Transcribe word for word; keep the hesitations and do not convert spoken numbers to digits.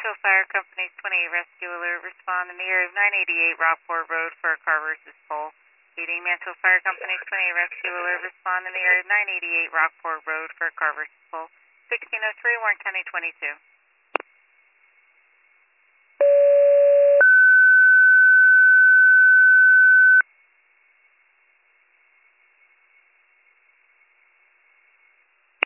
Mansfield Fire Company twenty-eight Rescue Alert. Respond in the area of nine eighty-eight Rockport Road for a car versus pole. Leading Mansfield Fire Company twenty-eight Rescue Alert. Respond in the area of nine eighty-eight Rockport Road for a car versus pole. sixteen oh three, Warren County twenty-two.